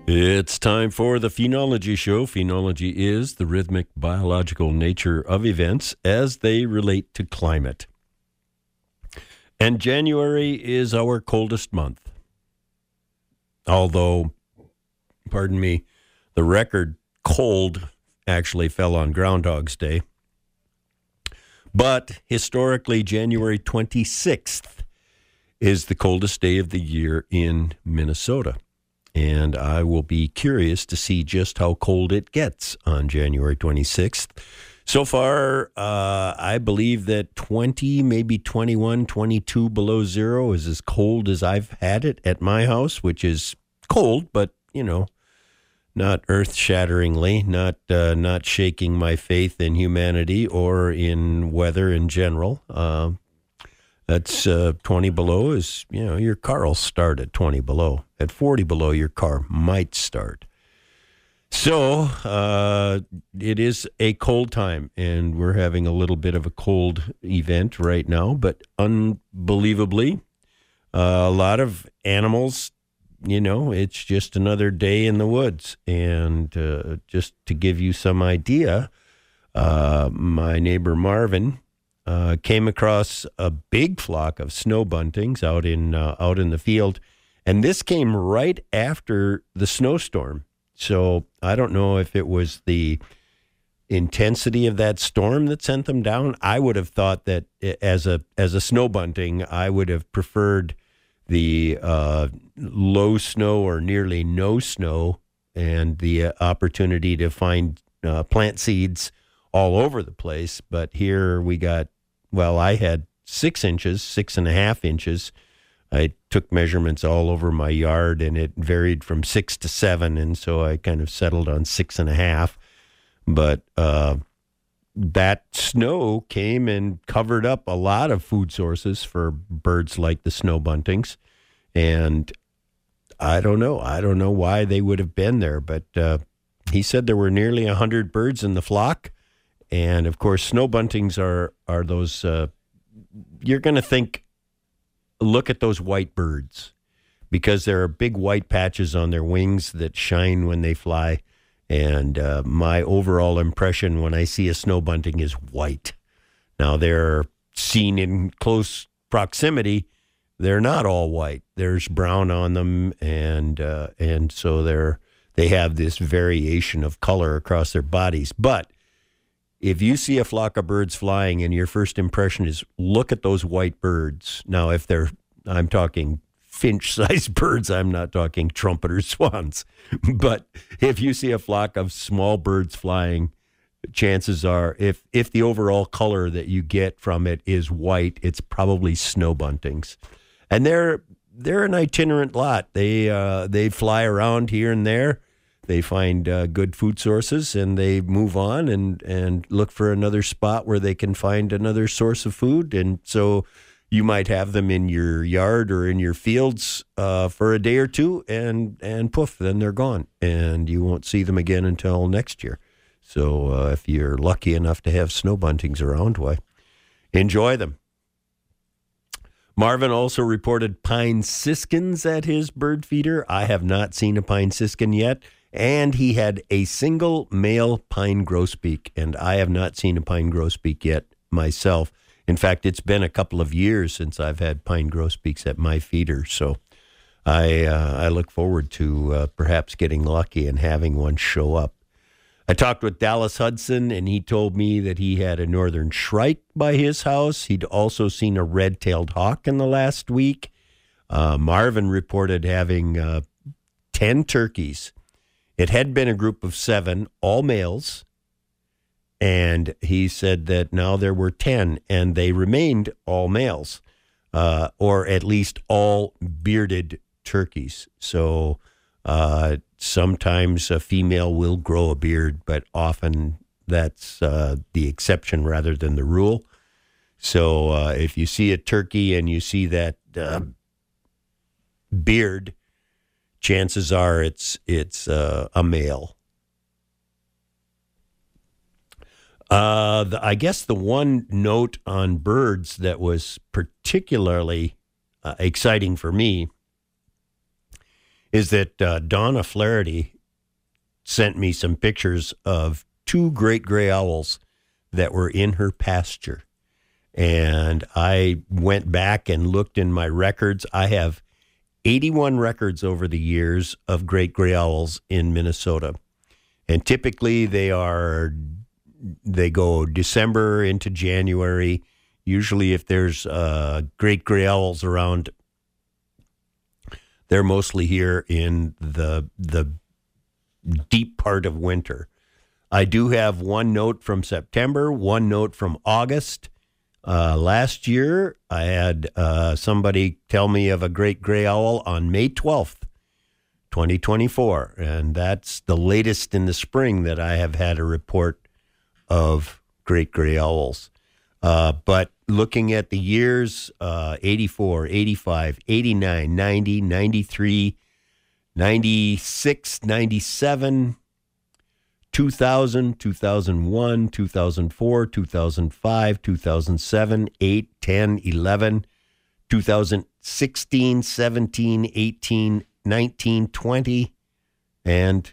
It's time for the Phenology Show. Phenology is the rhythmic biological nature of events as they relate to climate. And January is our coldest month. Although, pardon me, the record cold actually fell on Groundhog's Day. But historically, January 26th is the coldest day of the year in Minnesota. And I will be curious to see just how cold it gets on January 26th. So far, I believe that 20, maybe 21, 22 below zero is as cold as I've had it at my house, which is cold, but, you know, not earth-shatteringly, not shaking my faith in humanity or in weather in general. That's 20 below is, you know, your car will start at 20 below. At 40 below, your car might start. So it is a cold time, and we're having a little bit of a cold event right now. But unbelievably, a lot of animals, you know, it's just another day in the woods. And just to give you some idea, my neighbor Marvin came across a big flock of snow buntings out in the field, and this came right after the snowstorm. So I don't know if it was the intensity of that storm that sent them down. I would have thought that as a snow bunting, I would have preferred the low snow or nearly no snow and the opportunity to find plant seeds all over the place. But here we got, well, I had 6 inches, 6.5 inches. I took measurements all over my yard, and it varied from 6 to 7, and so I kind of settled on 6.5. But that snow came and covered up a lot of food sources for birds like the snow buntings, and I don't know why they would have been there, but he said there were nearly 100 birds in the flock. And, of course, snow buntings are those, you're going to think, look at those white birds, because there are big white patches on their wings that shine when they fly. And my overall impression when I see a snow bunting is white. Now, they're seen in close proximity. They're not all white. There's brown on them, and so they have this variation of color across their bodies. But if you see a flock of birds flying and your first impression is look at those white birds. Now, I'm talking finch-sized birds. I'm not talking trumpeter swans. But if you see a flock of small birds flying, chances are if the overall color that you get from it is white, it's probably snow buntings. And they're an itinerant lot. They fly around here and there. They find good food sources, and they move on and look for another spot where they can find another source of food. And so you might have them in your yard or in your fields for a day or two, and poof, then they're gone. And you won't see them again until next year. So if you're lucky enough to have snow buntings around, why, enjoy them. Marvin also reported pine siskins at his bird feeder. I have not seen a pine siskin yet. And he had a single male pine grosbeak, and I have not seen a pine grosbeak yet myself. In fact, it's been a couple of years since I've had pine grosbeaks at my feeder, so I look forward to perhaps getting lucky and having one show up. I talked with Dallas Hudson, and he told me that he had a northern shrike by his house. He'd also seen a red-tailed hawk in the last week. Marvin reported having 10 turkeys. It had been a group of 7, all males, and he said that now there were 10, and they remained all males, or at least all bearded turkeys. So sometimes a female will grow a beard, but often that's the exception rather than the rule. So if you see a turkey and you see that beard, chances are it's a male. I guess the one note on birds that was particularly exciting for me is that Donna Flaherty sent me some pictures of two great gray owls that were in her pasture. And I went back and looked in my records. I have 81 records over the years of great gray owls in Minnesota. And typically they go December into January. Usually if there's great gray owls around, they're mostly here in the deep part of winter. I do have one note from September, one note from August. Last year, I had somebody tell me of a great gray owl on May 12th, 2024. And that's the latest in the spring that I have had a report of great gray owls. But looking at the years, 84, 85, 89, 90, 93, 96, 97, 2000, 2001, 2004, 2005, 2007, 8, 10, 11, 2016, 17, 18, 19, 20, and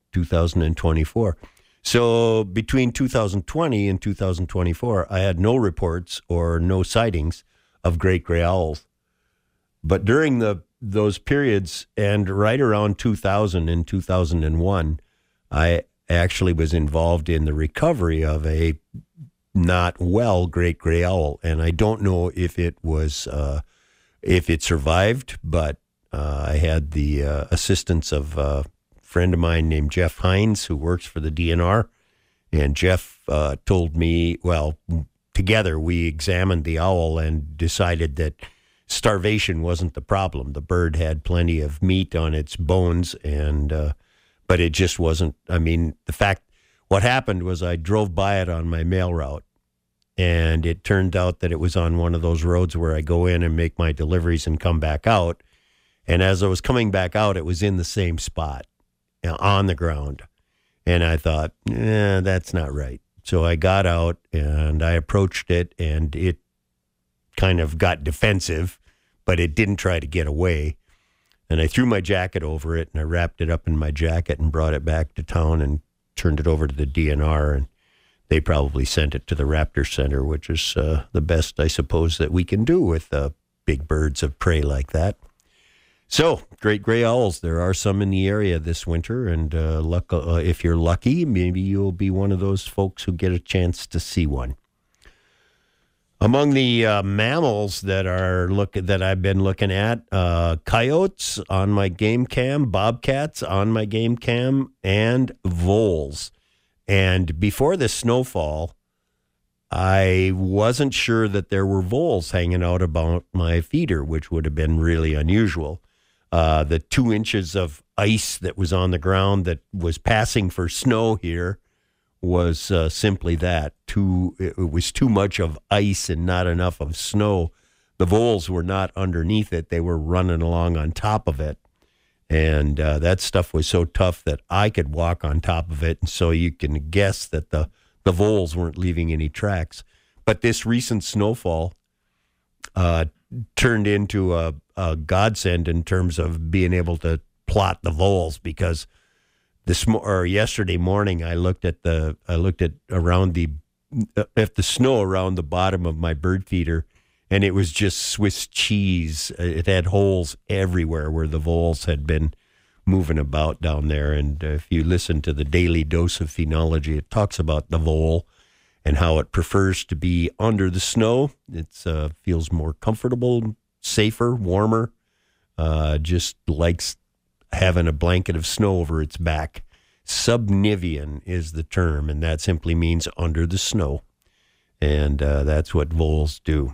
2024. So between 2020 and 2024, I had no reports or no sightings of great gray owls. But during those periods and right around 2000 and 2001, I actually was involved in the recovery of a not well great gray owl. And I don't know if it was, if it survived, but I had the assistance of a friend of mine named Jeff Hines, who works for the DNR. And Jeff told me, well, together we examined the owl and decided that starvation wasn't the problem. The bird had plenty of meat on its bones, and but it just wasn't. I mean, what happened was I drove by it on my mail route, and it turned out that it was on one of those roads where I go in and make my deliveries and come back out. And as I was coming back out, it was in the same spot, on the ground. And I thought, that's not right. So I got out and I approached it, and it kind of got defensive, but it didn't try to get away. And I threw my jacket over it, and I wrapped it up in my jacket and brought it back to town and turned it over to the DNR. And they probably sent it to the Raptor Center, which is the best, I suppose, that we can do with big birds of prey like that. So, great gray owls, there are some in the area this winter, and if you're lucky, maybe you'll be one of those folks who get a chance to see one. Among the mammals that I've been looking at, coyotes on my game cam, bobcats on my game cam, and voles. And before the snowfall, I wasn't sure that there were voles hanging out about my feeder, which would have been really unusual. The 2 inches of ice that was on the ground that was passing for snow here was simply that. It was too much of ice and not enough of snow. The voles were not underneath it. They were running along on top of it. And that stuff was so tough that I could walk on top of it. And so you can guess that the voles weren't leaving any tracks. But this recent snowfall turned into a godsend in terms of being able to plot the voles, because yesterday morning I looked at the snow around the bottom of my bird feeder, and it was just Swiss cheese. It had holes everywhere where the voles had been moving about down there. And if you listen to the Daily Dose of Phenology, it talks about the vole and how it prefers to be under the snow. It feels more comfortable, safer, warmer, just likes having a blanket of snow over its back. Subnivean is the term, and that simply means under the snow. And that's what voles do.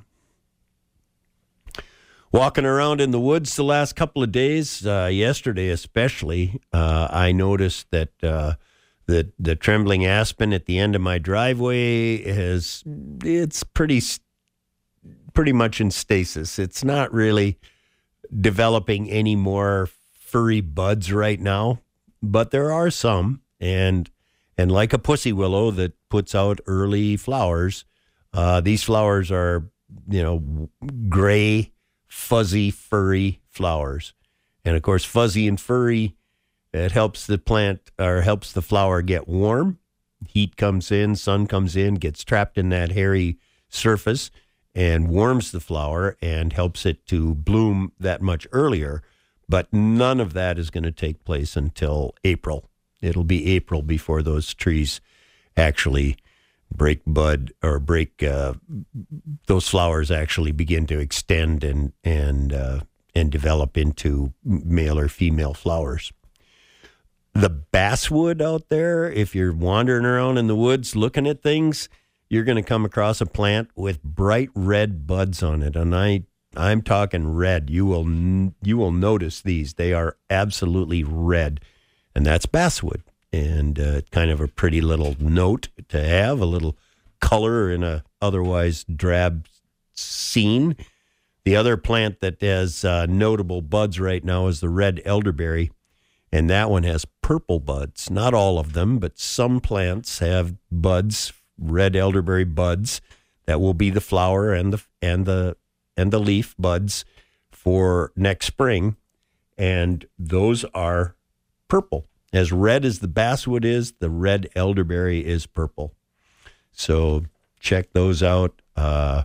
Walking around in the woods the last couple of days, yesterday especially, I noticed that the trembling aspen at the end of my driveway it's pretty much in stasis. It's not really developing any more furry buds right now, but there are some, and like a pussy willow that puts out early flowers, these flowers are, gray, fuzzy, furry flowers. And of course, fuzzy and furry, it helps the plant or helps the flower get warm. Heat comes in, sun comes in, gets trapped in that hairy surface and warms the flower and helps it to bloom that much earlier. But none of that is going to take place until April. It'll be April before those trees actually break bud or those flowers actually begin to extend and develop into male or female flowers. The basswood out there, if you're wandering around in the woods looking at things, you're going to come across a plant with bright red buds on it. And I'm talking red. You will notice these. They are absolutely red. And that's basswood. And kind of a pretty little note to have, a little color in a otherwise drab scene. The other plant that has notable buds right now is the red elderberry. And that one has purple buds. Not all of them, but some plants have buds, red elderberry buds, that will be the flower and the leaf buds for next spring. And those are purple. As red as the basswood is, the red elderberry is purple. So check those out. I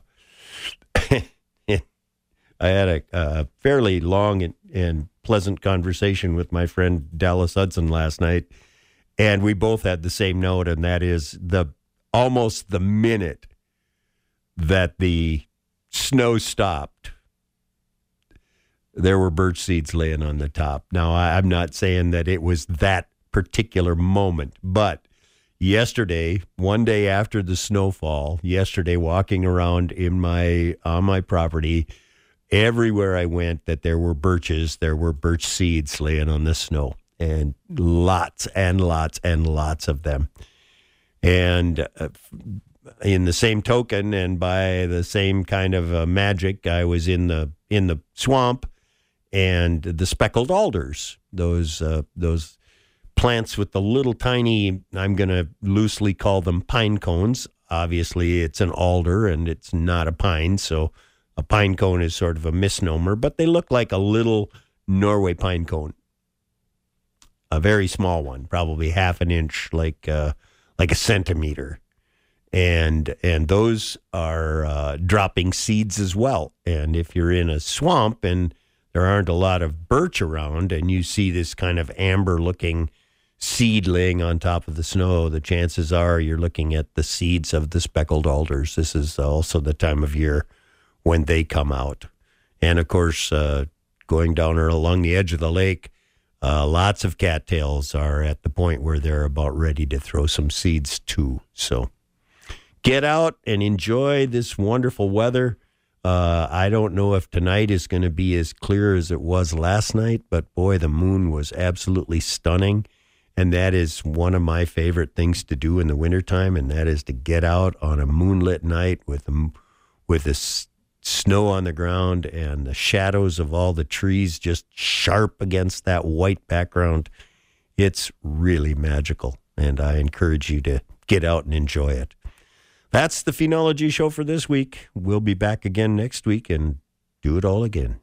had a fairly long and pleasant conversation with my friend Dallas Hudson last night, and we both had the same note, and that is almost the minute that the snow stopped, there were birch seeds laying on the top. Now, I'm not saying that it was that particular moment, but yesterday, one day after the snowfall, walking around on my property, everywhere I went that there were birches, there were birch seeds laying on the snow, and lots and lots and lots of them. And in the same token, and by the same kind of magic, I was in the swamp, and the speckled alders, those plants with the little tiny, I'm going to loosely call them pine cones. Obviously, it's an alder and it's not a pine, so a pine cone is sort of a misnomer, but they look like a little Norway pine cone, a very small one, probably half an inch, like a centimeter. And those are dropping seeds as well. And if you're in a swamp and there aren't a lot of birch around and you see this kind of amber-looking seed laying on top of the snow, the chances are you're looking at the seeds of the speckled alders. This is also the time of year when they come out. And, of course, going down or along the edge of the lake, lots of cattails are at the point where they're about ready to throw some seeds too. So get out and enjoy this wonderful weather. I don't know if tonight is going to be as clear as it was last night, but boy, the moon was absolutely stunning. And that is one of my favorite things to do in the wintertime, and that is to get out on a moonlit night with the snow on the ground and the shadows of all the trees just sharp against that white background. It's really magical, and I encourage you to get out and enjoy it. That's the Phenology Show for this week. We'll be back again next week and do it all again.